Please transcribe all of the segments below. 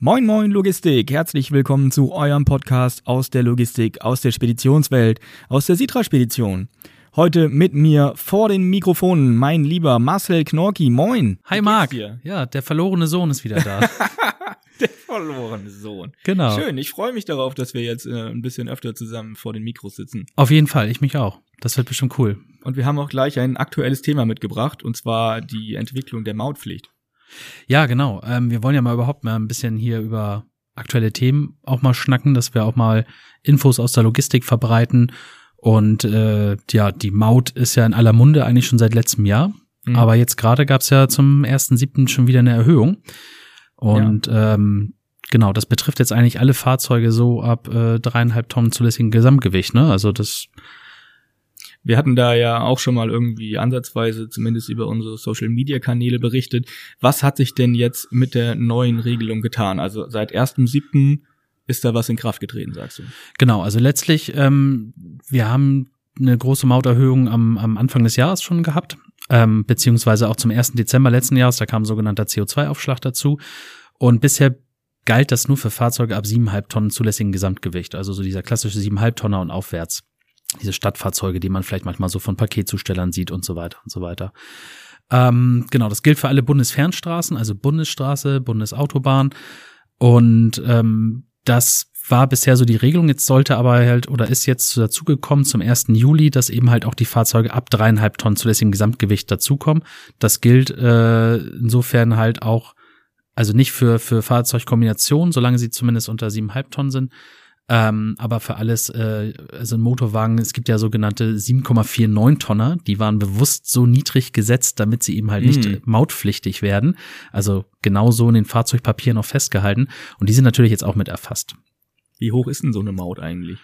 Moin Moin Logistik, herzlich willkommen zu eurem Podcast aus der Logistik, aus der Speditionswelt, aus der Sitra-Spedition. Heute mit mir vor den Mikrofonen mein lieber Marcel Knorki, moin. Hi Marc, ja, der verlorene Sohn ist wieder da. Der verlorene Sohn. Genau. Schön, ich freue mich darauf, dass wir jetzt ein bisschen öfter zusammen vor den Mikros sitzen. Auf jeden Fall, ich mich auch. Das wird bestimmt cool. Und wir haben auch gleich ein aktuelles Thema mitgebracht, und zwar die Entwicklung der Mautpflicht. Ja, genau. Wir wollen ja mal überhaupt mal ein bisschen hier über aktuelle Themen auch mal schnacken, dass wir auch mal Infos aus der Logistik verbreiten. Und die Maut ist ja in aller Munde eigentlich schon seit letztem Jahr. Mhm. Aber jetzt gerade gab es ja zum 1.7. schon wieder eine Erhöhung. Und genau, das betrifft jetzt eigentlich alle Fahrzeuge so ab 3,5 Tonnen zulässigen Gesamtgewicht, ne? Also das. Wir hatten da ja auch schon mal irgendwie ansatzweise zumindest über unsere Social-Media-Kanäle berichtet. Was hat sich denn jetzt mit der neuen Regelung getan? Also seit 1.7. ist da was in Kraft getreten, sagst du? Genau, also letztlich, wir haben eine große Mauterhöhung am Anfang des Jahres schon gehabt, beziehungsweise auch zum 1. Dezember letzten Jahres, da kam ein sogenannter CO2-Aufschlag dazu. Und bisher galt das nur für Fahrzeuge ab 7,5 Tonnen zulässigen Gesamtgewicht, also so dieser klassische 7,5 Tonner und aufwärts. Diese Stadtfahrzeuge, die man vielleicht manchmal so von Paketzustellern sieht und so weiter und so weiter. Genau, das gilt für alle Bundesfernstraßen, also Bundesstraße, Bundesautobahn. Und das war bisher so die Regelung. Jetzt sollte aber halt oder ist jetzt dazugekommen zum 1. Juli, dass eben halt auch die Fahrzeuge ab 3,5 Tonnen zulässigem Gesamtgewicht dazukommen. Das gilt insofern halt auch, also nicht für Fahrzeugkombinationen, solange sie zumindest unter 7,5 Tonnen sind. Aber für alles, also ein Motorwagen, es gibt ja sogenannte 7,49 Tonner, die waren bewusst so niedrig gesetzt, damit sie eben halt nicht mautpflichtig werden. Also genauso in den Fahrzeugpapieren auch festgehalten. Und die sind natürlich jetzt auch mit erfasst. Wie hoch ist denn so eine Maut eigentlich?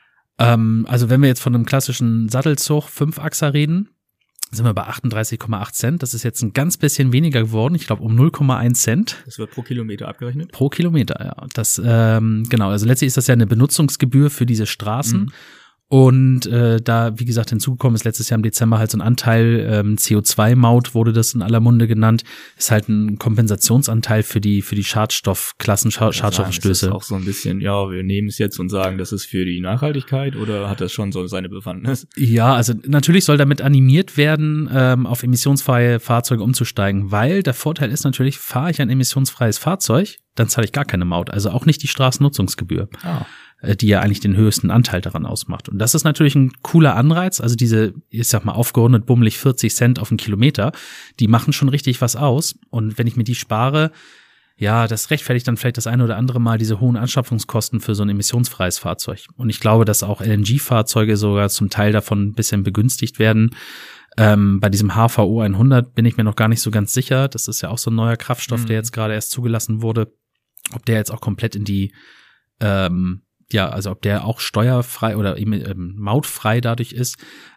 Also wenn wir jetzt von einem klassischen Sattelzug 5-Achser reden, sind wir bei 38,8 Cent. Das ist jetzt ein ganz bisschen weniger geworden. Ich glaube um 0,1 Cent. Das wird pro Kilometer abgerechnet? Pro Kilometer, ja. Das, genau. Also letztlich ist das ja eine Benutzungsgebühr für diese Straßen. Mhm. Und da, wie gesagt, hinzugekommen ist letztes Jahr im Dezember halt so ein Anteil, CO2-Maut wurde das in aller Munde genannt, ist halt ein Kompensationsanteil für die Schadstoffklassen, Schadstoffstöße. Ist das auch so ein bisschen, ja, wir nehmen es jetzt und sagen, das ist für die Nachhaltigkeit, oder hat das schon so seine Bewandtnis? Ja, also natürlich soll damit animiert werden, auf emissionsfreie Fahrzeuge umzusteigen, weil der Vorteil ist natürlich, fahre ich ein emissionsfreies Fahrzeug, dann zahle ich gar keine Maut, also auch nicht die Straßennutzungsgebühr. Die ja eigentlich den höchsten Anteil daran ausmacht. Und das ist natürlich ein cooler Anreiz. Also diese, ich sag mal, aufgerundet bummelig 40 Cent auf einen Kilometer, die machen schon richtig was aus. Und wenn ich mir die spare, ja, das rechtfertigt dann vielleicht das eine oder andere Mal diese hohen Anschaffungskosten für so ein emissionsfreies Fahrzeug. Und ich glaube, dass auch LNG-Fahrzeuge sogar zum Teil davon ein bisschen begünstigt werden. Bei diesem HVO 100 bin ich mir noch gar nicht so ganz sicher. Das ist ja auch so ein neuer Kraftstoff, der jetzt gerade erst zugelassen wurde. Ob der jetzt auch komplett in die also ob der auch steuerfrei oder eben mautfrei dadurch ist.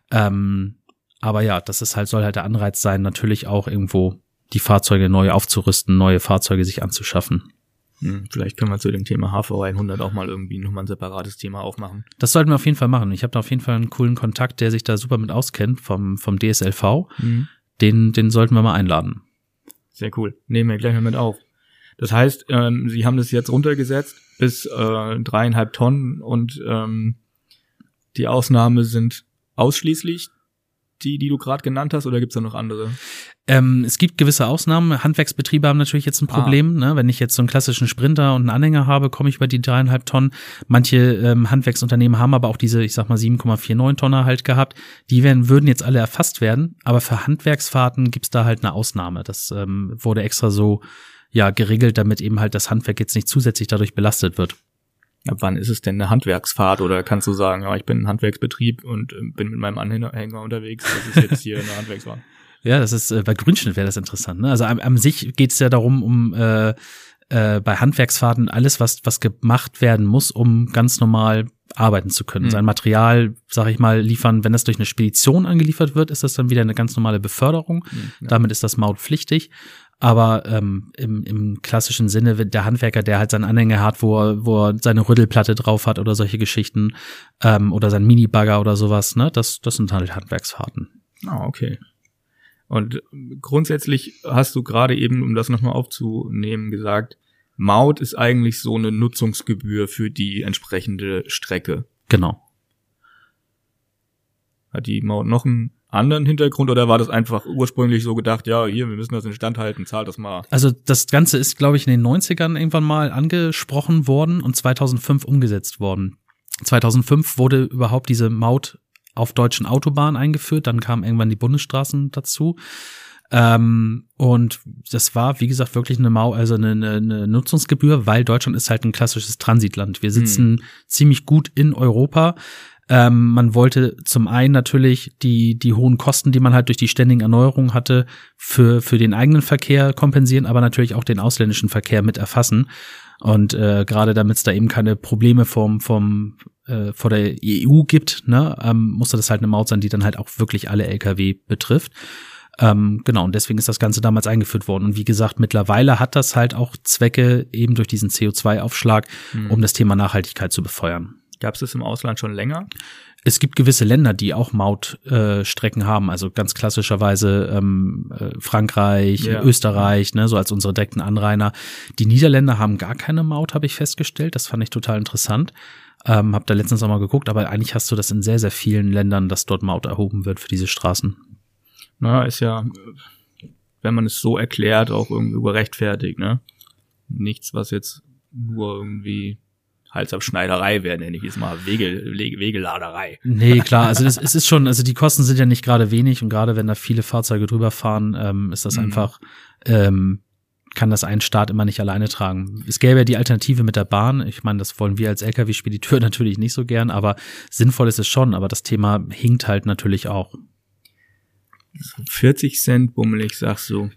Aber ja, das ist halt, soll halt der Anreiz sein, natürlich auch irgendwo die Fahrzeuge neu aufzurüsten, neue Fahrzeuge sich anzuschaffen. Vielleicht können wir zu dem Thema HVO 100 auch mal irgendwie nochmal ein separates Thema aufmachen. Das sollten wir auf jeden Fall machen. Ich habe da auf jeden Fall einen coolen Kontakt, der sich da super mit auskennt vom DSLV. Den sollten wir mal einladen. Sehr cool. Nehmen wir gleich mal mit auf. Das heißt, Sie haben das jetzt runtergesetzt bis 3,5 Tonnen und die Ausnahme sind ausschließlich die du gerade genannt hast, oder gibt's da noch andere? Es gibt gewisse Ausnahmen. Handwerksbetriebe haben natürlich jetzt ein Problem. Ne? Wenn ich jetzt so einen klassischen Sprinter und einen Anhänger habe, komme ich über die 3,5 Tonnen. Manche Handwerksunternehmen haben aber auch diese, ich sag mal, 7,49 Tonner halt gehabt. Die würden jetzt alle erfasst werden. Aber für Handwerksfahrten gibt's da halt eine Ausnahme. Das wurde extra so geregelt, damit eben halt das Handwerk jetzt nicht zusätzlich dadurch belastet wird. Ab wann ist es denn eine Handwerksfahrt, oder kannst du sagen, ja, ich bin ein Handwerksbetrieb und bin mit meinem Anhänger unterwegs, das ist jetzt hier eine Handwerksfahrt? Ja, das ist, bei Grünschnitt wäre das interessant, ne? Also an sich geht es ja darum, bei Handwerksfahrten alles, was gemacht werden muss, um ganz normal arbeiten zu können. Sein Material, sag ich mal, liefern, wenn das durch eine Spedition angeliefert wird, ist das dann wieder eine ganz normale Beförderung. Damit ist das mautpflichtig. Aber im klassischen Sinne, der Handwerker, der halt seinen Anhänger hat, wo er seine Rüttelplatte drauf hat oder solche Geschichten, oder sein Minibagger oder sowas, ne, das sind halt Handwerksfahrten. Ah, okay. Und grundsätzlich hast du gerade eben, um das nochmal aufzunehmen, gesagt, Maut ist eigentlich so eine Nutzungsgebühr für die entsprechende Strecke. Genau. Hat die Maut noch einen anderen Hintergrund oder war das einfach ursprünglich so gedacht, ja, hier, wir müssen das instand halten, zahlt das mal? Also das Ganze ist, glaube ich, in den 90ern irgendwann mal angesprochen worden und 2005 umgesetzt worden. 2005 wurde überhaupt diese Maut auf deutschen Autobahnen eingeführt, dann kamen irgendwann die Bundesstraßen dazu. Und das war, wie gesagt, wirklich eine eine Nutzungsgebühr, weil Deutschland ist halt ein klassisches Transitland. Wir sitzen ziemlich gut in Europa. Man wollte zum einen natürlich die hohen Kosten, die man halt durch die ständigen Erneuerungen hatte, für den eigenen Verkehr kompensieren, aber natürlich auch den ausländischen Verkehr mit erfassen. Und gerade damit es da eben keine Probleme vor der EU gibt, ne, musste das halt eine Maut sein, die dann halt auch wirklich alle Lkw betrifft. Genau, und deswegen ist das Ganze damals eingeführt worden. Und wie gesagt, mittlerweile hat das halt auch Zwecke eben durch diesen CO2-Aufschlag, um das Thema Nachhaltigkeit zu befeuern. Gab es das im Ausland schon länger? Es gibt gewisse Länder, die auch Mautstrecken haben, also ganz klassischerweise Frankreich, Österreich, ne, so als unsere direkten Anrainer. Die Niederländer haben gar keine Maut, habe ich festgestellt. Das fand ich total interessant. Hab da letztens auch mal geguckt, aber eigentlich hast du das in sehr, sehr vielen Ländern, dass dort Maut erhoben wird für diese Straßen. Na, ist ja, wenn man es so erklärt, auch irgendwie überrechtfertigt, ne? Nichts, was jetzt nur irgendwie Halsabschneiderei wäre, nenne ich es mal, Wegeladerei. Nee, klar, also es ist schon, also die Kosten sind ja nicht gerade wenig und gerade wenn da viele Fahrzeuge drüber fahren, ist das einfach, kann das ein Staat immer nicht alleine tragen. Es gäbe ja die Alternative mit der Bahn. Ich meine, das wollen wir als Lkw-Spediteur natürlich nicht so gern, aber sinnvoll ist es schon, aber das Thema hinkt halt natürlich auch. 40 Cent bummelig, sagst du.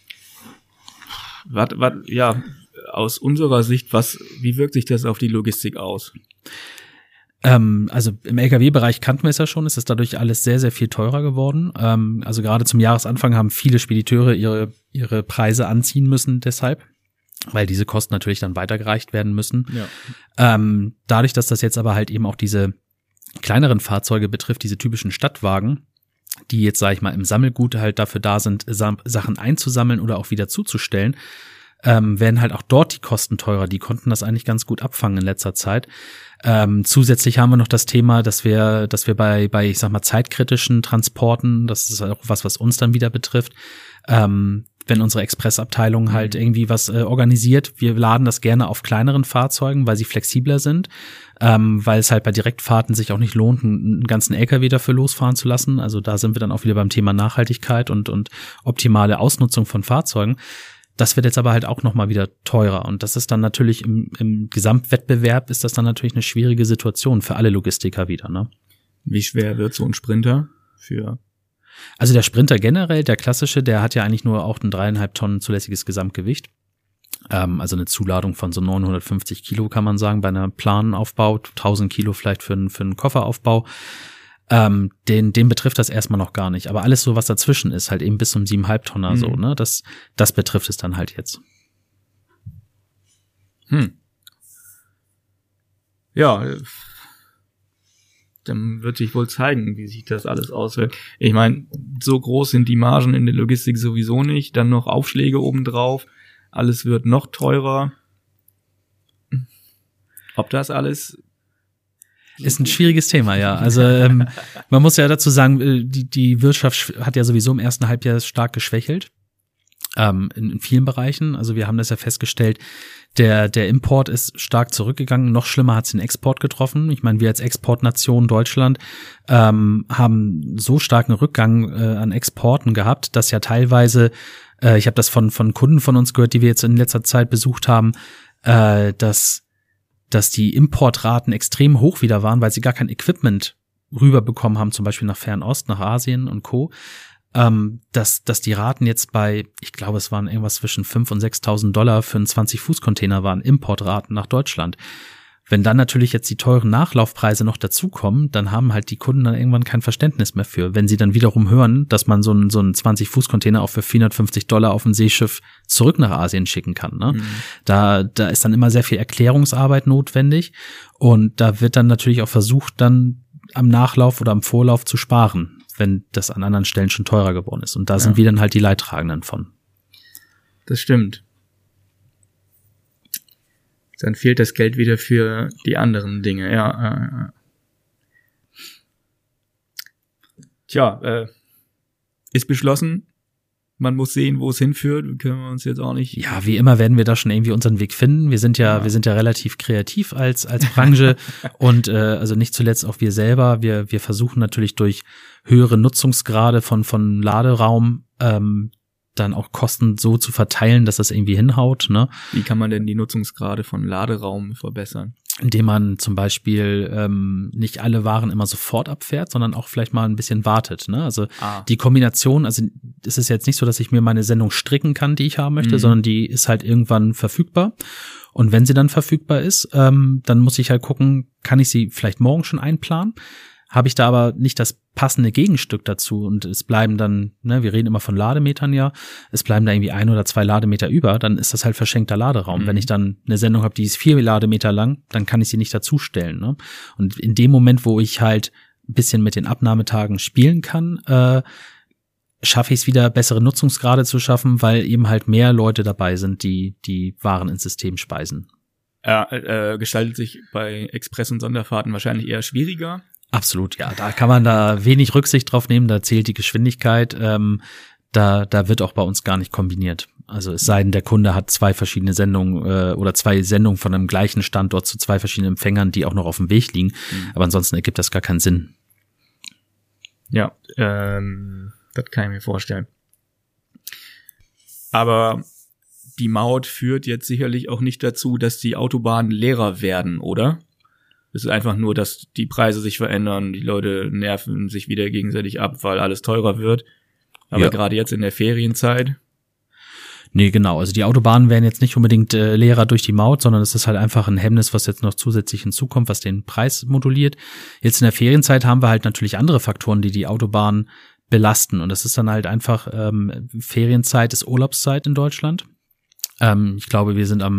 Ja, aus unserer Sicht, wie wirkt sich das auf die Logistik aus? Also im Lkw-Bereich kannten wir es ja schon, es ist dadurch alles sehr, sehr viel teurer geworden. Also gerade zum Jahresanfang haben viele Spediteure ihre Preise anziehen müssen deshalb, weil diese Kosten natürlich dann weitergereicht werden müssen. Ja. Dadurch, dass das jetzt aber halt eben auch diese kleineren Fahrzeuge betrifft, diese typischen Stadtwagen, die jetzt, sage ich mal, im Sammelgut halt dafür da sind, Sachen einzusammeln oder auch wieder zuzustellen, werden halt auch dort die Kosten teurer. Die konnten das eigentlich ganz gut abfangen in letzter Zeit. Zusätzlich haben wir noch das Thema, dass wir bei, ich sag mal, zeitkritischen Transporten, das ist auch was uns dann wieder betrifft, wenn unsere Expressabteilung halt irgendwie was organisiert, wir laden das gerne auf kleineren Fahrzeugen, weil sie flexibler sind, weil es halt bei Direktfahrten sich auch nicht lohnt, einen ganzen LKW dafür losfahren zu lassen. Also da sind wir dann auch wieder beim Thema Nachhaltigkeit und optimale Ausnutzung von Fahrzeugen. Das wird jetzt aber halt auch nochmal wieder teurer und das ist dann natürlich im Gesamtwettbewerb ist das dann natürlich eine schwierige Situation für alle Logistiker wieder, ne? Wie schwer wird so ein Sprinter Also der Sprinter generell, der klassische, der hat ja eigentlich nur auch ein 3,5 Tonnen zulässiges Gesamtgewicht. Also eine Zuladung von so 950 Kilo kann man sagen bei einer Planaufbau, 1000 Kilo vielleicht für einen Kofferaufbau. Den betrifft das erstmal noch gar nicht. Aber alles so, was dazwischen ist, halt eben bis zum 7,5 Tonner so, ne? Das betrifft es dann halt jetzt. Ja, dann wird sich wohl zeigen, wie sich das alles auswirkt. Ich meine, so groß sind die Margen in der Logistik sowieso nicht. Dann noch Aufschläge obendrauf. Alles wird noch teurer. Ob das alles... Ist ein schwieriges Thema, ja. Also man muss ja dazu sagen, die Wirtschaft hat ja sowieso im ersten Halbjahr stark geschwächelt. In vielen Bereichen. Also wir haben das ja festgestellt, der Import ist stark zurückgegangen. Noch schlimmer hat es den Export getroffen. Ich meine, wir als Exportnation Deutschland haben so starken Rückgang an Exporten gehabt, dass ja teilweise, ich habe das von Kunden von uns gehört, die wir jetzt in letzter Zeit besucht haben, dass die Importraten extrem hoch wieder waren, weil sie gar kein Equipment rüberbekommen haben, zum Beispiel nach Fernost, nach Asien und Co., dass die Raten jetzt bei, ich glaube, es waren irgendwas zwischen 5.000 und 6.000 Dollar für einen 20-Fuß-Container waren, Importraten nach Deutschland. Wenn dann natürlich jetzt die teuren Nachlaufpreise noch dazukommen, dann haben halt die Kunden dann irgendwann kein Verständnis mehr für. Wenn sie dann wiederum hören, dass man so einen 20-Fuß-Container auch für 450 Dollar auf ein Seeschiff zurück nach Asien schicken kann, ne? Da ist dann immer sehr viel Erklärungsarbeit notwendig und da wird dann natürlich auch versucht, dann am Nachlauf oder am Vorlauf zu sparen, wenn das an anderen Stellen schon teurer geworden ist. Und da sind wir dann halt die Leidtragenden von. Das stimmt. Dann fehlt das Geld wieder für die anderen Dinge, ja. Tja, ist beschlossen. Man muss sehen, wo es hinführt. Können wir uns jetzt auch nicht. Ja, wie immer werden wir da schon irgendwie unseren Weg finden. Wir sind ja relativ kreativ als Branche und also nicht zuletzt auch wir selber. Wir versuchen natürlich durch höhere Nutzungsgrade von Laderaum dann auch Kosten so zu verteilen, dass das irgendwie hinhaut, ne? Wie kann man denn die Nutzungsgrade von Laderaum verbessern? Indem man zum Beispiel nicht alle Waren immer sofort abfährt, sondern auch vielleicht mal ein bisschen wartet, ne? Also die Kombination, also es ist jetzt nicht so, dass ich mir meine Sendung stricken kann, die ich haben möchte, sondern die ist halt irgendwann verfügbar. Und wenn sie dann verfügbar ist, dann muss ich halt gucken, kann ich sie vielleicht morgen schon einplanen? Habe ich da aber nicht das passende Gegenstück dazu und es bleiben dann, ne, wir reden immer von Lademetern ja, es bleiben da irgendwie 1 oder 2 Lademeter über, dann ist das halt verschenkter Laderaum. Wenn ich dann eine Sendung habe, die ist 4 Lademeter lang, dann kann ich sie nicht dazustellen, ne? Und in dem Moment, wo ich halt ein bisschen mit den Abnahmetagen spielen kann, schaffe ich es wieder, bessere Nutzungsgrade zu schaffen, weil eben halt mehr Leute dabei sind, die Waren ins System speisen. Gestaltet sich bei Express- und Sonderfahrten wahrscheinlich eher schwieriger. Absolut, ja. Da kann man da wenig Rücksicht drauf nehmen, da zählt die Geschwindigkeit. Da wird auch bei uns gar nicht kombiniert. Also es sei denn, der Kunde hat 2 verschiedene Sendungen oder 2 Sendungen von einem gleichen Standort zu 2 verschiedenen Empfängern, die auch noch auf dem Weg liegen. Aber ansonsten ergibt das gar keinen Sinn. Ja, das kann ich mir vorstellen. Aber die Maut führt jetzt sicherlich auch nicht dazu, dass die Autobahnen leerer werden, oder? Es ist einfach nur, dass die Preise sich verändern, die Leute nerven sich wieder gegenseitig ab, weil alles teurer wird. Aber gerade jetzt in der Ferienzeit. Nee, genau. Also die Autobahnen werden jetzt nicht unbedingt leerer durch die Maut, sondern es ist halt einfach ein Hemmnis, was jetzt noch zusätzlich hinzukommt, was den Preis moduliert. Jetzt in der Ferienzeit haben wir halt natürlich andere Faktoren, die die Autobahn belasten. Und das ist dann halt einfach, Ferienzeit ist Urlaubszeit in Deutschland. Ich glaube,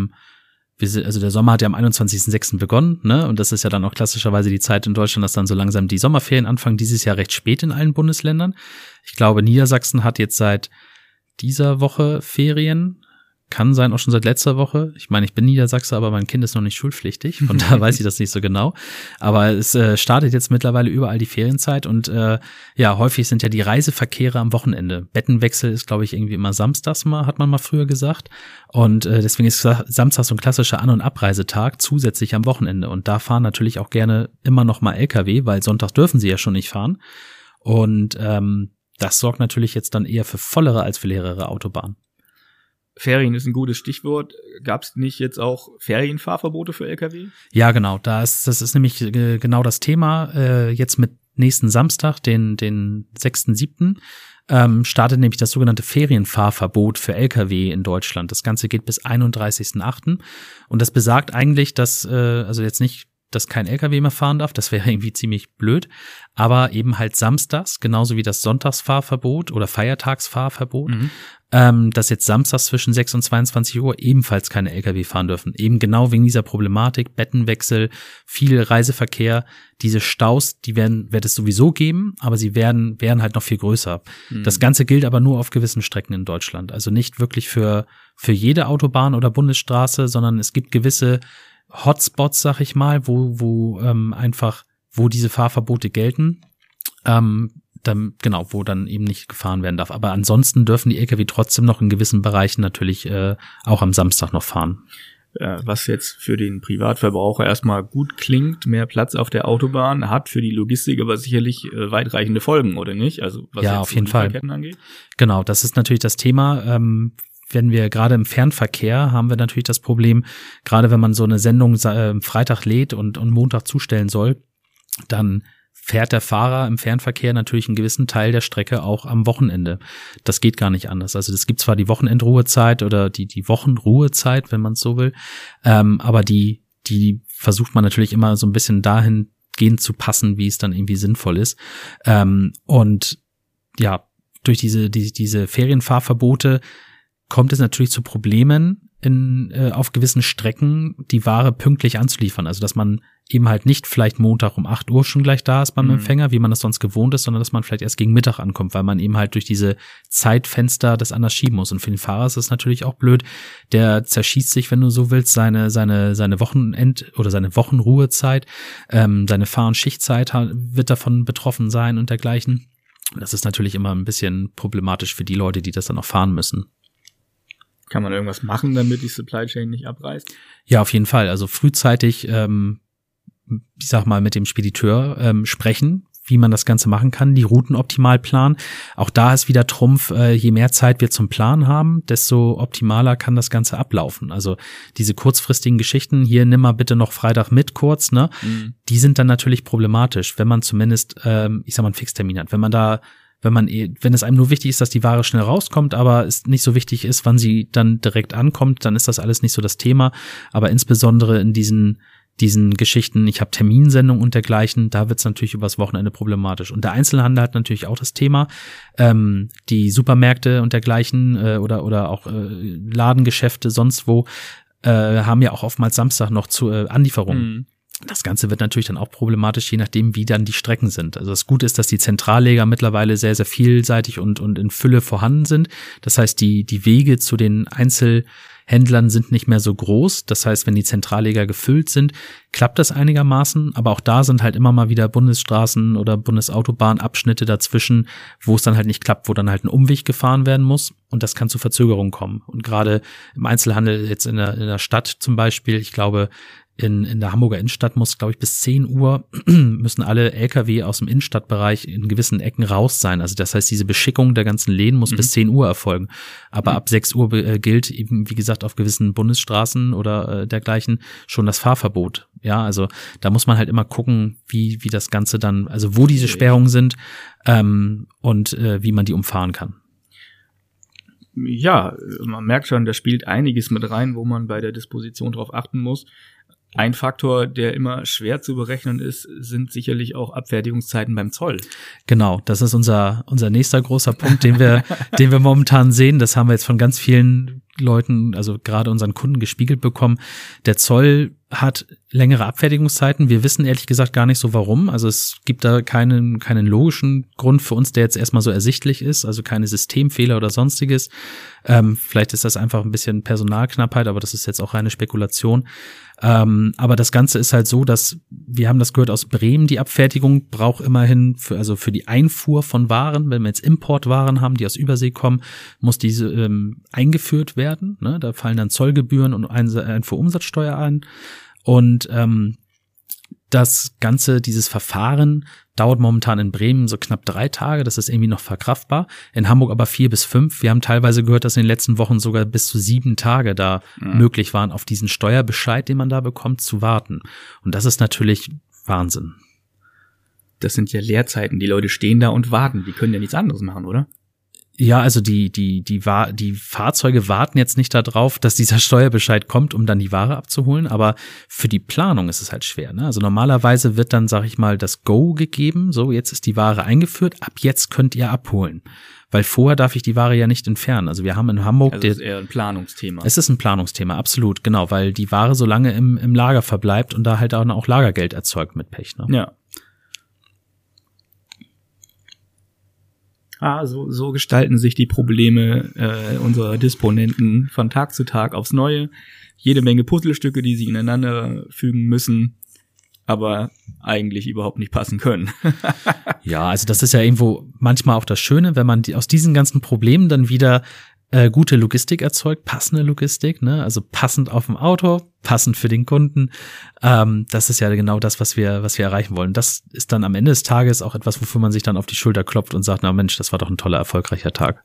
also der Sommer hat ja am 21.06. begonnen, ne? Und das ist ja dann auch klassischerweise die Zeit in Deutschland, dass dann so langsam die Sommerferien anfangen. Dieses Jahr recht spät in allen Bundesländern. Ich glaube, Niedersachsen hat jetzt seit dieser Woche Ferien. Kann sein, auch schon seit letzter Woche. Ich meine, ich bin Niedersachse, aber mein Kind ist noch nicht schulpflichtig. Von daher weiß ich das nicht so genau. Aber es startet jetzt mittlerweile überall die Ferienzeit. Und häufig sind ja die Reiseverkehre am Wochenende. Bettenwechsel ist, glaube ich, irgendwie immer samstags mal, hat man mal früher gesagt. Und deswegen ist Samstag so ein klassischer An- und Abreisetag zusätzlich am Wochenende. Und da fahren natürlich auch gerne immer noch mal LKW, weil Sonntag dürfen sie ja schon nicht fahren. Und das sorgt natürlich jetzt dann eher für vollere als für leerere Autobahnen. Ferien ist ein gutes Stichwort. Gab es nicht jetzt auch Ferienfahrverbote für LKW? Ja, genau. Das ist nämlich genau das Thema. Jetzt mit nächsten Samstag, den 6.7., startet nämlich das sogenannte Ferienfahrverbot für LKW in Deutschland. Das Ganze geht bis 31.8. Und das besagt eigentlich, dass, also jetzt nicht, dass kein LKW mehr fahren darf, das wäre irgendwie ziemlich blöd, aber eben halt samstags, genauso wie das Sonntagsfahrverbot oder Feiertagsfahrverbot, dass jetzt samstags zwischen 6 und 22 Uhr ebenfalls keine LKW fahren dürfen. Eben genau wegen dieser Problematik, Bettenwechsel, viel Reiseverkehr, diese Staus, wird es sowieso geben, aber sie wären halt noch viel größer. Das Ganze gilt aber nur auf gewissen Strecken in Deutschland. Also nicht wirklich für jede Autobahn oder Bundesstraße, sondern es gibt gewisse Hotspots, sag ich mal, wo diese Fahrverbote gelten, wo dann eben nicht gefahren werden darf. Aber ansonsten dürfen die LKW trotzdem noch in gewissen Bereichen natürlich auch am Samstag noch fahren. Was jetzt für den Privatverbraucher erstmal gut klingt, mehr Platz auf der Autobahn, hat für die Logistik aber sicherlich weitreichende Folgen, oder nicht? Also was ja, jetzt auf jeden Fall Lieferketten angeht. Genau, das ist natürlich das Thema. Wenn wir gerade im Fernverkehr haben wir natürlich das Problem, gerade wenn man so eine Sendung Freitag lädt und Montag zustellen soll, dann fährt der Fahrer im Fernverkehr natürlich einen gewissen Teil der Strecke auch am Wochenende. Das geht gar nicht anders. Also es gibt zwar die Wochenendruhezeit oder die Wochenruhezeit, wenn man es so will, aber die versucht man natürlich immer so ein bisschen dahingehend zu passen, wie es dann irgendwie sinnvoll ist. Und ja, durch diese Ferienfahrverbote kommt es natürlich zu Problemen auf gewissen Strecken die Ware pünktlich anzuliefern. Also dass man eben halt nicht vielleicht Montag um 8 Uhr schon gleich da ist beim Empfänger, wie man das sonst gewohnt ist, sondern dass man vielleicht erst gegen Mittag ankommt, weil man eben halt durch diese Zeitfenster das anders schieben muss. Und für den Fahrer ist das natürlich auch blöd. Der zerschießt sich, wenn du so willst, seine oder seine Wochenruhezeit, seine Fahr- und Schichtzeit wird davon betroffen sein und dergleichen. Das ist natürlich immer ein bisschen problematisch für die Leute, die das dann auch fahren müssen. Kann man irgendwas machen, damit die Supply Chain nicht abreißt? Ja, auf jeden Fall. Also frühzeitig, ich sag mal, mit dem Spediteur sprechen, wie man das Ganze machen kann, die Routen optimal planen. Auch da ist wieder Trumpf, je mehr Zeit wir zum Plan haben, desto optimaler kann das Ganze ablaufen. Also diese kurzfristigen Geschichten, hier nimm mal bitte noch Freitag mit kurz, ne? Die sind dann natürlich problematisch, wenn man zumindest, ich sag mal, einen Fixtermin hat. Wenn es einem nur wichtig ist, dass die Ware schnell rauskommt, aber es nicht so wichtig ist, wann sie dann direkt ankommt, dann ist das alles nicht so das Thema. Aber insbesondere in diesen Geschichten, ich habe Terminsendung und dergleichen, da wird es natürlich übers Wochenende problematisch. Und der Einzelhandel hat natürlich auch das Thema, die Supermärkte und dergleichen oder auch Ladengeschäfte sonst wo haben ja auch oftmals Samstag noch zu Anlieferungen. Das Ganze wird natürlich dann auch problematisch, je nachdem, wie dann die Strecken sind. Also das Gute ist, dass die Zentralleger mittlerweile sehr, sehr vielseitig und in Fülle vorhanden sind. Das heißt, die Wege zu den Einzelhändlern sind nicht mehr so groß. Das heißt, wenn die Zentralleger gefüllt sind, klappt das einigermaßen. Aber auch da sind halt immer mal wieder Bundesstraßen oder Bundesautobahnabschnitte dazwischen, wo es dann halt nicht klappt, wo dann halt ein Umweg gefahren werden muss. Und das kann zu Verzögerungen kommen. Und gerade im Einzelhandel jetzt in der Stadt zum Beispiel, ich glaube, in der Hamburger Innenstadt muss, glaube ich, bis 10 Uhr müssen alle LKW aus dem Innenstadtbereich in gewissen Ecken raus sein. Also das heißt, diese Beschickung der ganzen Läden muss bis 10 Uhr erfolgen. Aber ab 6 Uhr gilt eben, wie gesagt, auf gewissen Bundesstraßen oder dergleichen schon das Fahrverbot. Ja, also da muss man halt immer gucken, wie das Ganze dann, also wo diese Sperrungen sind und wie man die umfahren kann. Ja, man merkt schon, da spielt einiges mit rein, wo man bei der Disposition drauf achten muss. Ein Faktor, der immer schwer zu berechnen ist, sind sicherlich auch Abfertigungszeiten beim Zoll. Genau, das ist unser nächster großer Punkt, den wir momentan sehen. Das haben wir jetzt von ganz vielen Leuten, also gerade unseren Kunden gespiegelt bekommen. Der Zoll hat längere Abfertigungszeiten. Wir wissen ehrlich gesagt gar nicht so warum. Also es gibt da keinen logischen Grund für uns, der jetzt erstmal so ersichtlich ist. Also keine Systemfehler oder sonstiges. Vielleicht ist das einfach ein bisschen Personalknappheit, aber das ist jetzt auch reine Spekulation. Aber das Ganze ist halt so, dass wir haben das gehört aus Bremen, die Abfertigung braucht immerhin für die Einfuhr von Waren, wenn wir jetzt Importwaren haben, die aus Übersee kommen, muss diese eingeführt werden. Ne? Da fallen dann Zollgebühren und Einfuhrumsatzsteuer an. Und das Ganze, dieses Verfahren dauert momentan in Bremen so knapp 3 Tage. Das ist irgendwie noch verkraftbar. In Hamburg aber 4 bis 5. Wir haben teilweise gehört, dass in den letzten Wochen sogar bis zu 7 Tage da möglich waren, auf diesen Steuerbescheid, den man da bekommt, zu warten. Und das ist natürlich Wahnsinn. Das sind ja Leerzeiten. Die Leute stehen da und warten. Die können ja nichts anderes machen, oder? Ja, also die Fahrzeuge warten jetzt nicht darauf, dass dieser Steuerbescheid kommt, um dann die Ware abzuholen, aber für die Planung ist es halt schwer, ne? Also normalerweise wird dann, sag ich mal, das Go gegeben, so jetzt ist die Ware eingeführt, ab jetzt könnt ihr abholen. Weil vorher darf ich die Ware ja nicht entfernen. Also wir haben in Hamburg... Also es ist eher ein Planungsthema. Es ist ein Planungsthema, absolut, genau, weil die Ware so lange im Lager verbleibt und da halt auch Lagergeld erzeugt mit Pech, ne? Ja. So gestalten sich die Probleme unserer Disponenten von Tag zu Tag aufs Neue. Jede Menge Puzzlestücke, die sie ineinander fügen müssen, aber eigentlich überhaupt nicht passen können. Ja, also das ist ja irgendwo manchmal auch das Schöne, wenn man aus diesen ganzen Problemen dann wieder gute Logistik erzeugt, passende Logistik, ne? Also passend auf dem Auto, passend für den Kunden. Das ist ja genau das, was wir erreichen wollen. Das ist dann am Ende des Tages auch etwas, wofür man sich dann auf die Schulter klopft und sagt, na Mensch, das war doch ein toller, erfolgreicher Tag.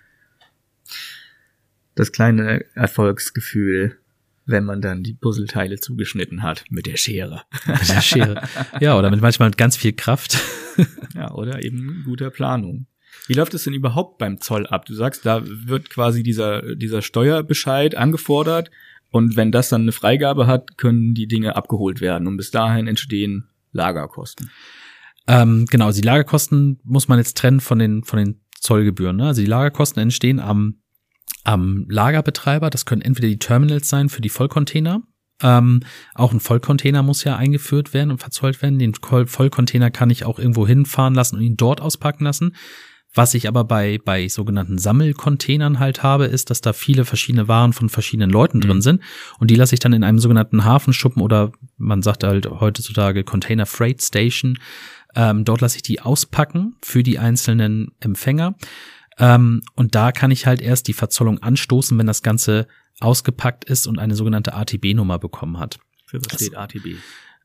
Das kleine Erfolgsgefühl, wenn man dann die Puzzleteile zugeschnitten hat mit der Schere. Mit der Schere. Ja, oder manchmal mit ganz viel Kraft. Ja, oder eben guter Planung. Wie läuft es denn überhaupt beim Zoll ab? Du sagst, da wird quasi dieser Steuerbescheid angefordert und wenn das dann eine Freigabe hat, können die Dinge abgeholt werden und bis dahin entstehen Lagerkosten. Genau, die Lagerkosten muss man jetzt trennen von den Zollgebühren, ne? Also die Lagerkosten entstehen am Lagerbetreiber. Das können entweder die Terminals sein für die Vollcontainer. Auch ein Vollcontainer muss ja eingeführt werden und verzollt werden. Den Vollcontainer kann ich auch irgendwo hinfahren lassen und ihn dort auspacken lassen. Was ich aber bei sogenannten Sammelcontainern halt habe, ist, dass da viele verschiedene Waren von verschiedenen Leuten drin sind und die lasse ich dann in einem sogenannten Hafenschuppen oder man sagt halt heutzutage Container Freight Station. Dort lasse ich die auspacken für die einzelnen Empfänger. Und da kann ich halt erst die Verzollung anstoßen, wenn das Ganze ausgepackt ist und eine sogenannte ATB-Nummer bekommen hat. Für was steht ATB?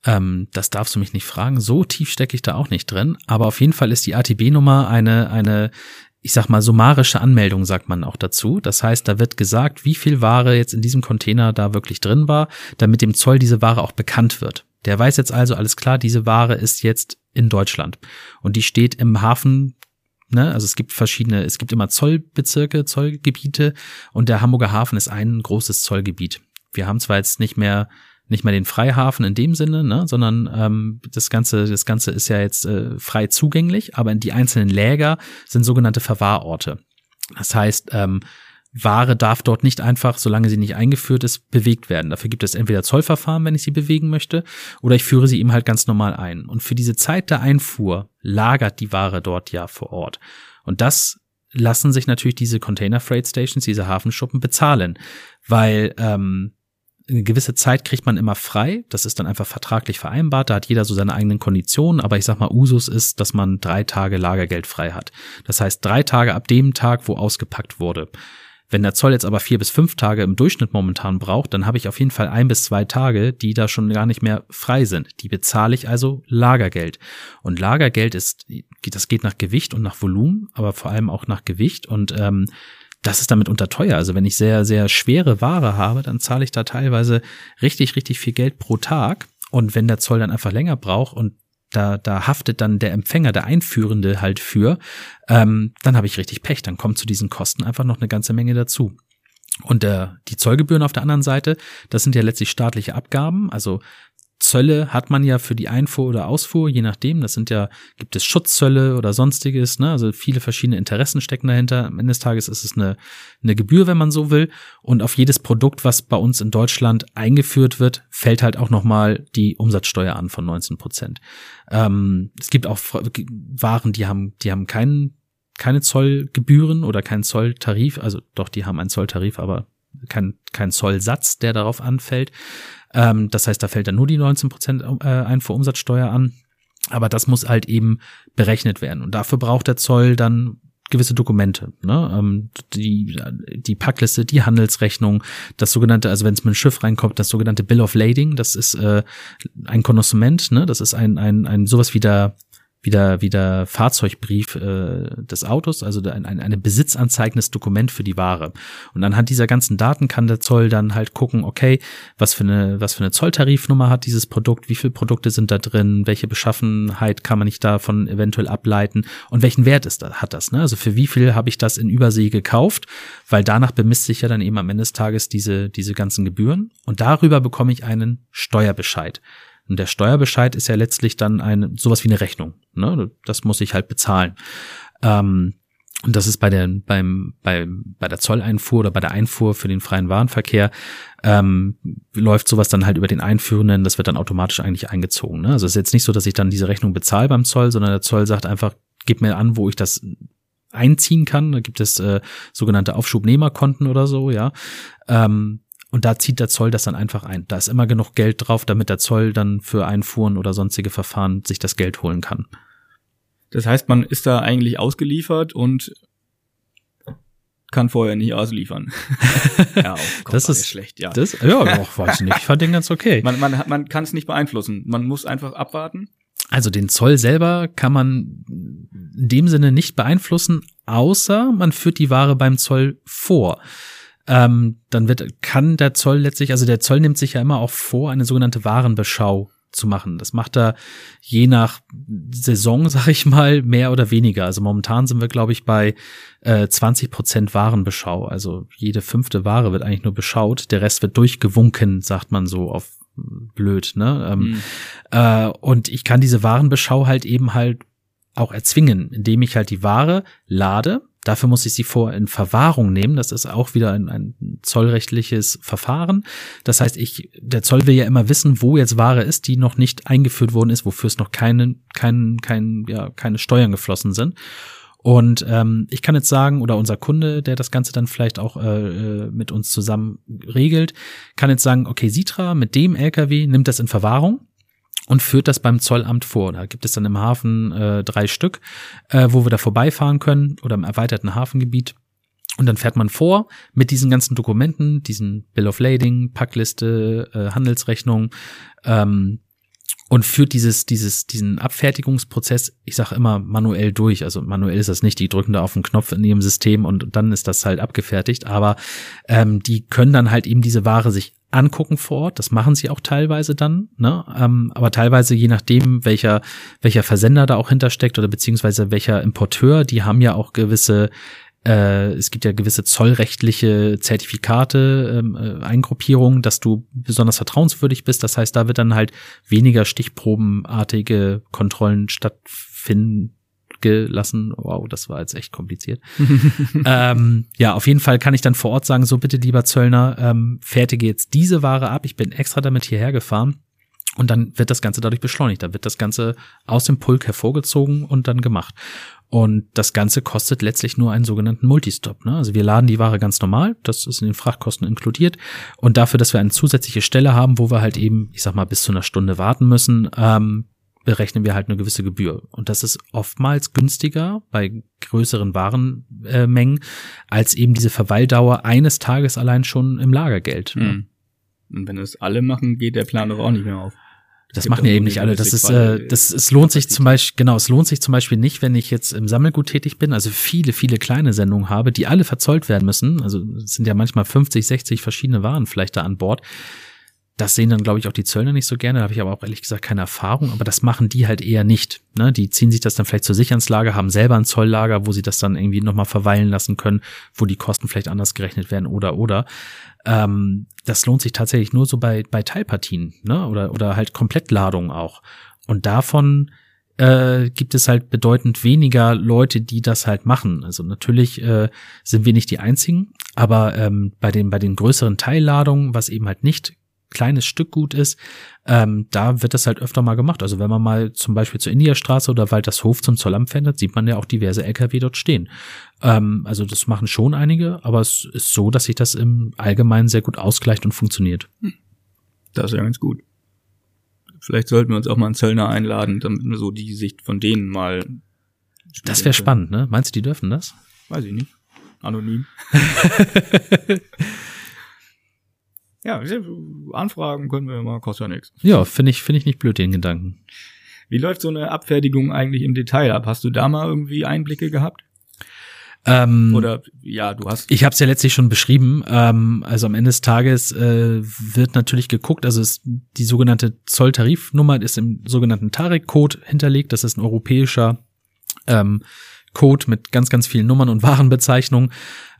Das darfst du mich nicht fragen. So tief stecke ich da auch nicht drin. Aber auf jeden Fall ist die ATB-Nummer eine, ich sag mal, summarische Anmeldung, sagt man auch dazu. Das heißt, da wird gesagt, wie viel Ware jetzt in diesem Container da wirklich drin war, damit dem Zoll diese Ware auch bekannt wird. Der weiß jetzt also, alles klar, diese Ware ist jetzt in Deutschland. Und die steht im Hafen. Ne, also es gibt immer Zollbezirke, Zollgebiete und der Hamburger Hafen ist ein großes Zollgebiet. Wir haben zwar jetzt nicht mehr den Freihafen in dem Sinne, ne, sondern das Ganze ist ja jetzt frei zugänglich, aber die einzelnen Läger sind sogenannte Verwahrorte. Das heißt, Ware darf dort nicht einfach, solange sie nicht eingeführt ist, bewegt werden. Dafür gibt es entweder Zollverfahren, wenn ich sie bewegen möchte, oder ich führe sie eben halt ganz normal ein. Und für diese Zeit der Einfuhr lagert die Ware dort ja vor Ort. Und das lassen sich natürlich diese Container Freight Stations, diese Hafenschuppen bezahlen, weil eine gewisse Zeit kriegt man immer frei. Das ist dann einfach vertraglich vereinbart. Da hat jeder so seine eigenen Konditionen. Aber ich sag mal, Usus ist, dass man 3 Tage Lagergeld frei hat. Das heißt, 3 Tage ab dem Tag, wo ausgepackt wurde. Wenn der Zoll jetzt aber 4 bis 5 Tage im Durchschnitt momentan braucht, dann habe ich auf jeden Fall 1 bis 2 Tage, die da schon gar nicht mehr frei sind. Die bezahle ich also Lagergeld. Und Lagergeld das geht nach Gewicht und nach Volumen, aber vor allem auch nach Gewicht. Und das ist damit unter teuer. Also wenn ich sehr, sehr schwere Ware habe, dann zahle ich da teilweise richtig, richtig viel Geld pro Tag. Und wenn der Zoll dann einfach länger braucht und da haftet dann der Empfänger, der Einführende halt für, dann habe ich richtig Pech. Dann kommt zu diesen Kosten einfach noch eine ganze Menge dazu. Und die Zollgebühren auf der anderen Seite, das sind ja letztlich staatliche Abgaben. Also Zölle hat man ja für die Einfuhr oder Ausfuhr, je nachdem. Das gibt es Schutzzölle oder sonstiges, ne? Also viele verschiedene Interessen stecken dahinter. Am Ende des Tages ist es eine Gebühr, wenn man so will. Und auf jedes Produkt, was bei uns in Deutschland eingeführt wird, fällt halt auch nochmal die Umsatzsteuer an von 19%. Es gibt auch Waren, die haben keine Zollgebühren oder keinen Zolltarif. Also doch, die haben einen Zolltarif, aber kein Zollsatz, der darauf anfällt. Das heißt, da fällt dann nur die 19% Einfuhrumsatzsteuer an. Aber das muss halt eben berechnet werden. Und dafür braucht der Zoll dann gewisse Dokumente, ne? Die Packliste, die Handelsrechnung, das sogenannte, also wenn es mit dem Schiff reinkommt, das sogenannte Bill of Lading, das ist ein Konnoissement, ne? Das ist ein sowas wie der Fahrzeugbrief des Autos, also ein besitzanzeigendes Dokument für die Ware. Und anhand dieser ganzen Daten kann der Zoll dann halt gucken, okay, was für eine Zolltarifnummer hat dieses Produkt, wie viele Produkte sind da drin, welche Beschaffenheit kann man nicht davon eventuell ableiten und welchen Wert hat das, ne? Also für wie viel habe ich das in Übersee gekauft, weil danach bemisst sich ja dann eben am Ende des Tages diese ganzen Gebühren und darüber bekomme ich einen Steuerbescheid. Und der Steuerbescheid ist ja letztlich dann sowas wie eine Rechnung, ne? Das muss ich halt bezahlen. Und das ist bei der Zolleinfuhr oder bei der Einfuhr für den freien Warenverkehr läuft sowas dann halt über den Einführenden, das wird dann automatisch eigentlich eingezogen, ne? Also es ist jetzt nicht so, dass ich dann diese Rechnung bezahle beim Zoll, sondern der Zoll sagt einfach, gib mir an, wo ich das einziehen kann. Da gibt es sogenannte Aufschubnehmerkonten oder so, ja. Und da zieht der Zoll das dann einfach ein. Da ist immer genug Geld drauf, damit der Zoll dann für Einfuhren oder sonstige Verfahren sich das Geld holen kann. Das heißt, man ist da eigentlich ausgeliefert und kann vorher nicht ausliefern. Ja, das ist schlecht, ja. Auch weiß ich nicht. Ich fand den ganz okay. Man kann es nicht beeinflussen. Man muss einfach abwarten. Also den Zoll selber kann man in dem Sinne nicht beeinflussen, außer man führt die Ware beim Zoll vor. Dann kann der Zoll letztlich, also der Zoll nimmt sich ja immer auch vor, eine sogenannte Warenbeschau zu machen. Das macht er je nach Saison, sag ich mal, mehr oder weniger. Also momentan sind wir, glaube ich, bei 20% Warenbeschau. Also jede 5. Ware wird eigentlich nur beschaut. Der Rest wird durchgewunken, sagt man so auf blöd, ne? Und ich kann diese Warenbeschau halt eben halt auch erzwingen, indem ich halt die Ware lade, Dafür muss ich sie vorher in Verwahrung nehmen. Das ist auch wieder ein zollrechtliches Verfahren. Das heißt, der Zoll will ja immer wissen, wo jetzt Ware ist, die noch nicht eingeführt worden ist, wofür es noch keine Steuern geflossen sind. Und ich kann jetzt sagen, oder unser Kunde, der das Ganze dann vielleicht auch mit uns zusammen regelt, kann jetzt sagen, okay, Sitra mit dem LKW nimmt das in Verwahrung und führt das beim Zollamt vor. Da gibt es dann im Hafen 3 Stück, wo wir da vorbeifahren können oder im erweiterten Hafengebiet. Und dann fährt man vor mit diesen ganzen Dokumenten, diesen Bill of Lading, Packliste, Handelsrechnung, und führt diesen Abfertigungsprozess, ich sage immer, manuell durch. Also manuell ist das nicht, die drücken da auf den Knopf in ihrem System und dann ist das halt abgefertigt. Aber die können dann halt eben diese Ware sich angucken vor Ort. Das machen sie auch teilweise dann, ne? Aber teilweise, je nachdem, welcher Versender da auch hintersteckt oder beziehungsweise welcher Importeur, die haben ja auch es gibt ja gewisse zollrechtliche Zertifikate, Eingruppierungen, dass du besonders vertrauenswürdig bist. Das heißt, da wird dann halt weniger stichprobenartige Kontrollen stattfinden gelassen. Wow, das war jetzt echt kompliziert. Ja, auf jeden Fall kann ich dann vor Ort sagen, so bitte, lieber Zöllner, fertige jetzt diese Ware ab. Ich bin extra damit hierher gefahren. Und dann wird das Ganze dadurch beschleunigt. Da wird das Ganze aus dem Pulk hervorgezogen und dann gemacht. Und das Ganze kostet letztlich nur einen sogenannten Multistop, ne? Also wir laden die Ware ganz normal, das ist in den Frachtkosten inkludiert. Und dafür, dass wir eine zusätzliche Stelle haben, wo wir halt eben, ich sag mal, bis zu einer Stunde warten müssen, berechnen wir halt eine gewisse Gebühr. Und das ist oftmals günstiger bei größeren Warenmengen als eben diese Verweildauer eines Tages allein schon im Lagergeld. Mhm. Und wenn es alle machen, geht der Plan doch auch nicht mehr auf. Das machen ja eben nicht alle. Es lohnt sich zum Beispiel nicht, wenn ich jetzt im Sammelgut tätig bin, also viele kleine Sendungen habe, die alle verzollt werden müssen. Also es sind ja manchmal 50, 60 verschiedene Waren vielleicht da an Bord. Das sehen dann, glaube ich, auch die Zöllner nicht so gerne. Da habe ich aber auch ehrlich gesagt keine Erfahrung. Aber das machen die halt eher nicht. Ne? Die ziehen sich das dann vielleicht zu sich ans Lager, haben selber ein Zolllager, wo sie das dann irgendwie nochmal verweilen lassen können, wo die Kosten vielleicht anders gerechnet werden oder. Das lohnt sich tatsächlich nur so bei Teilpartien, ne? Oder halt Komplettladungen auch. Und davon gibt es halt bedeutend weniger Leute, die das halt machen. Also natürlich sind wir nicht die Einzigen, aber bei den größeren Teilladungen, was eben halt nicht kleines Stückgut ist, da wird das halt öfter mal gemacht. Also wenn man mal zum Beispiel zur Indiastraße oder Waltershof zum Zollamt fährt, sieht man ja auch diverse LKW dort stehen. Also das machen schon einige, aber es ist so, dass sich das im Allgemeinen sehr gut ausgleicht und funktioniert. Das ist ja ganz gut. Vielleicht sollten wir uns auch mal einen Zöllner einladen, damit wir so die Sicht von denen mal... Das wäre spannend, ne? Meinst du, die dürfen das? Weiß ich nicht. Anonym. Ja, Anfragen können wir immer, kostet ja nichts. Ja, finde ich nicht blöd, den Gedanken. Wie läuft so eine Abfertigung eigentlich im Detail ab? Hast du da mal irgendwie Einblicke gehabt? Oder ja, du hast. Ich habe es ja letztlich schon beschrieben. Also am Ende des Tages wird natürlich geguckt. Also die sogenannte Zolltarifnummer ist im sogenannten Tarek-Code hinterlegt. Das ist ein europäischer Code mit ganz vielen Nummern und Warenbezeichnungen.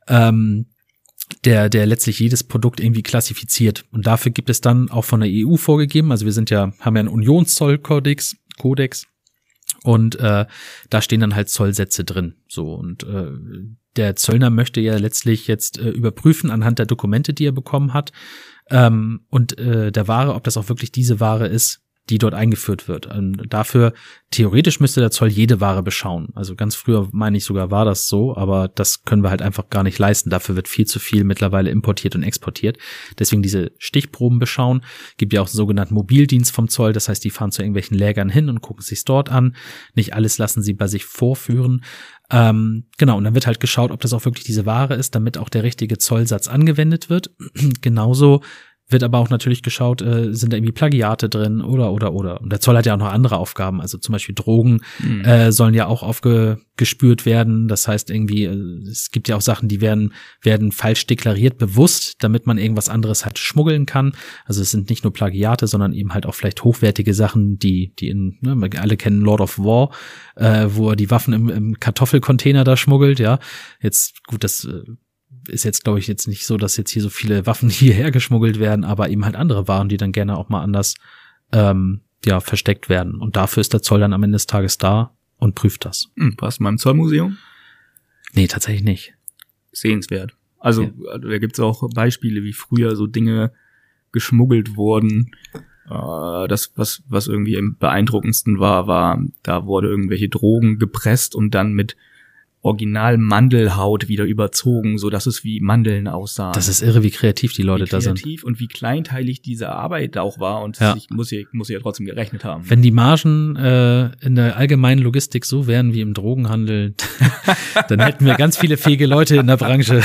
Der letztlich jedes Produkt irgendwie klassifiziert. Und dafür gibt es dann auch von der EU vorgegeben, also wir haben ja einen Unionszollkodex, und da stehen dann halt Zollsätze drin. So, und der Zöllner möchte ja letztlich jetzt überprüfen anhand der Dokumente, die er bekommen hat, und der Ware, ob das auch wirklich diese Ware ist, die dort eingeführt wird. Und dafür, theoretisch müsste der Zoll jede Ware beschauen. Also ganz früher, meine ich sogar, war das so, aber das können wir halt einfach gar nicht leisten. Dafür wird viel zu viel mittlerweile importiert und exportiert. Deswegen diese Stichproben beschauen. Gibt ja auch einen sogenannten Mobildienst vom Zoll. Das heißt, die fahren zu irgendwelchen Lägern hin und gucken sich's dort an. Nicht alles lassen sie bei sich vorführen. Genau, und dann wird halt geschaut, ob das auch wirklich diese Ware ist, damit auch der richtige Zollsatz angewendet wird. Genauso wird aber auch natürlich geschaut, sind da irgendwie Plagiate drin oder. Und der Zoll hat ja auch noch andere Aufgaben, also zum Beispiel Drogen sollen ja auch aufgespürt werden. Das heißt irgendwie, es gibt ja auch Sachen, die werden falsch deklariert, bewusst, damit man irgendwas anderes halt schmuggeln kann. Also es sind nicht nur Plagiate, sondern eben halt auch vielleicht hochwertige Sachen, die wir alle kennen Lord of War, wo er die Waffen im Kartoffelcontainer da schmuggelt, ja. Jetzt, gut, das ist jetzt, glaube ich, jetzt nicht so, dass jetzt hier so viele Waffen hierher geschmuggelt werden, aber eben halt andere Waren, die dann gerne auch mal anders versteckt werden. Und dafür ist der Zoll dann am Ende des Tages da und prüft das. Warst du mal im Zollmuseum? Nee, tatsächlich nicht. Sehenswert. Also da gibt's auch Beispiele, wie früher so Dinge geschmuggelt wurden. Das, was irgendwie am beeindruckendsten war, da wurde irgendwelche Drogen gepresst und dann mit Original Mandelhaut wieder überzogen, so dass es wie Mandeln aussah. Das ist irre, wie kreativ die Leute da sind. Wie kreativ und wie kleinteilig diese Arbeit auch war und ich muss ja trotzdem gerechnet haben. Wenn die Margen in der allgemeinen Logistik so wären wie im Drogenhandel, dann hätten wir ganz viele fähige Leute in der Branche.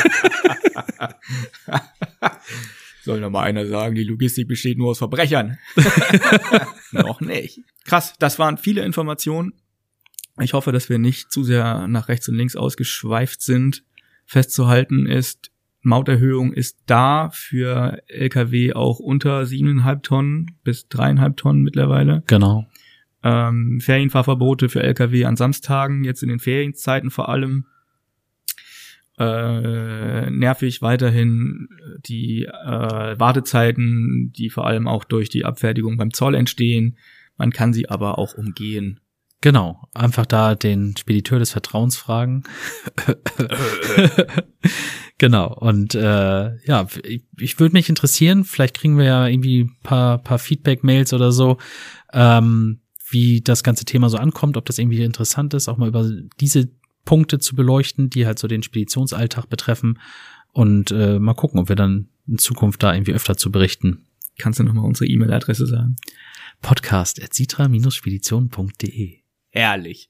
Soll noch mal einer sagen, die Logistik besteht nur aus Verbrechern. Noch nicht. Krass, das waren viele Informationen. Ich hoffe, dass wir nicht zu sehr nach rechts und links ausgeschweift sind. Festzuhalten ist, Mauterhöhung ist da für LKW auch unter 7,5 Tonnen bis 3,5 Tonnen mittlerweile. Genau. Ferienfahrverbote für LKW an Samstagen, jetzt in den Ferienzeiten vor allem. Nervig weiterhin die Wartezeiten, die vor allem auch durch die Abfertigung beim Zoll entstehen. Man kann sie aber auch umgehen. Genau, einfach da den Spediteur des Vertrauens fragen. Genau, und ich würde mich interessieren, vielleicht kriegen wir ja irgendwie paar Feedback-Mails oder so, wie das ganze Thema so ankommt, ob das irgendwie interessant ist, auch mal über diese Punkte zu beleuchten, die halt so den Speditionsalltag betreffen und mal gucken, ob wir dann in Zukunft da irgendwie öfter zu berichten. Kannst du nochmal unsere E-Mail-Adresse sagen? podcast@sitra-spedition.de. Herrlich.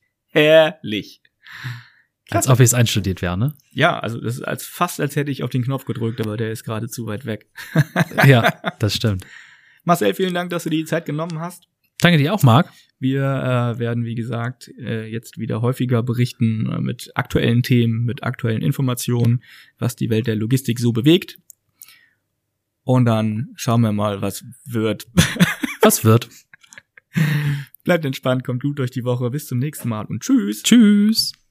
Als ob ich es einstudiert wäre, ne? Ja, also das ist fast als hätte ich auf den Knopf gedrückt, aber der ist gerade zu weit weg. Ja, das stimmt. Marcel, vielen Dank, dass du dir die Zeit genommen hast. Danke dir auch, Marc. Wir werden, wie gesagt, jetzt wieder häufiger berichten mit aktuellen Themen, mit aktuellen Informationen, was die Welt der Logistik so bewegt. Und dann schauen wir mal, was wird. Was wird? Bleibt entspannt, kommt gut durch die Woche. Bis zum nächsten Mal und tschüss. Tschüss.